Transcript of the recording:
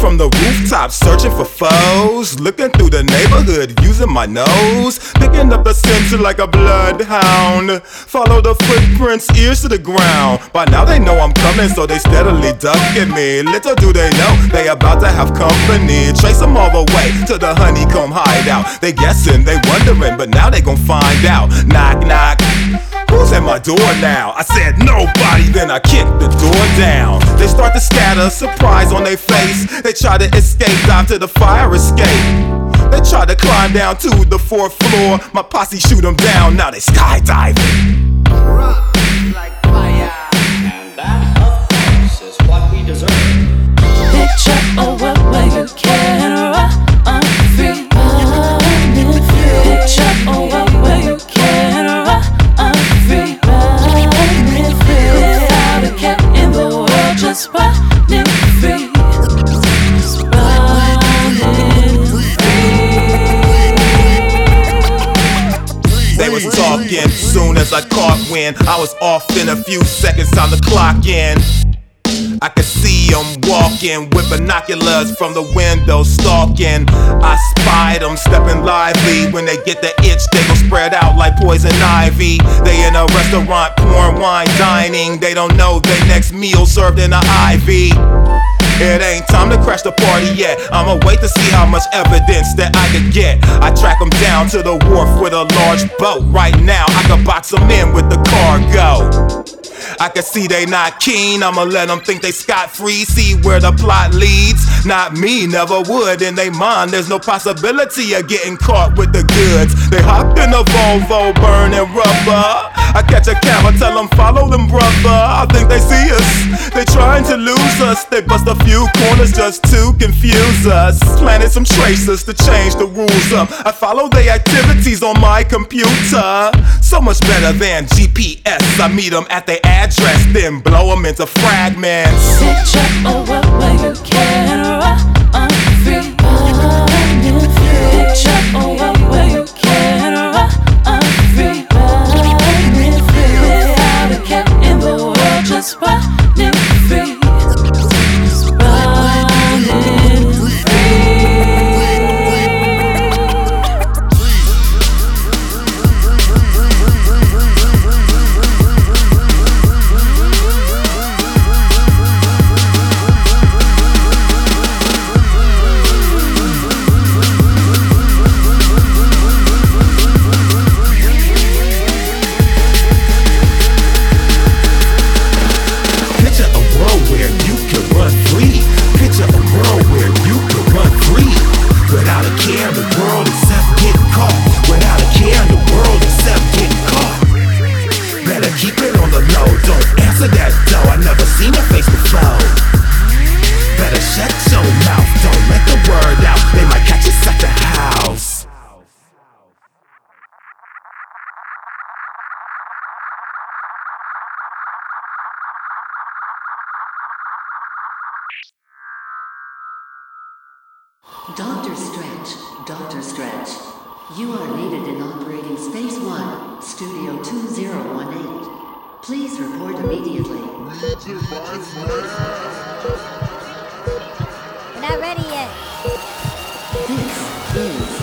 from the rooftop, searching for foes, looking through the neighborhood, using my nose, picking up the scent like a bloodhound. Follow the footprints, ears to the ground. By now they know I'm coming, so they steadily ducking me. Little do they know, they about to have company. Trace them all the way to the honeycomb hideout. They guessing, they wondering, but now they gon' find out. Knock, knock. Who's at my door now? I said nobody, then I kicked the door down. They start to scatter, surprise on their face. They try to escape, dive to the fire escape. They try to climb down to the 4th floor. My posse shoot them down, now they skydiving. Rock like fire. And that, of course, is what we deserve. Picture a world where you can run free. Picture a world where you can run free. Without a care in the world, just running free. Just running free. They was talking soon as I caught wind. I was off in a few seconds, time to clock in. I could see them walking with binoculars from the window stalking. I spied them stepping lively. When they get the itch, they gon' spread out like poison ivy. They in a restaurant pouring wine dining. They don't know their next meal served in an IV. It ain't time to crash the party yet. I'ma wait to see how much evidence that I could get. I track them down to the wharf with a large boat. Right now I can box them in with the cargo. I can see they not keen, I'ma let them think they scot-free. See where the plot leads, not me, never would. In they mind, there's no possibility of getting caught with the goods. They hopped in a Volvo, burning rubber. I catch a camera, tell them follow them, brother. I think they see us, they trying to lose us. They bust a few corners just to confuse us. Planted some tracers to change the rules up. I follow their activities on my computer. So much better than GPS. I meet them at their address, then blow them into fragments. Picture a world where you can run free. Picture a world where you can run free. Without a care in the world, just running free. Just running free. Dr. Stretch, you are needed in operating Space 1, Studio 2018. Please report immediately. Not ready yet. This is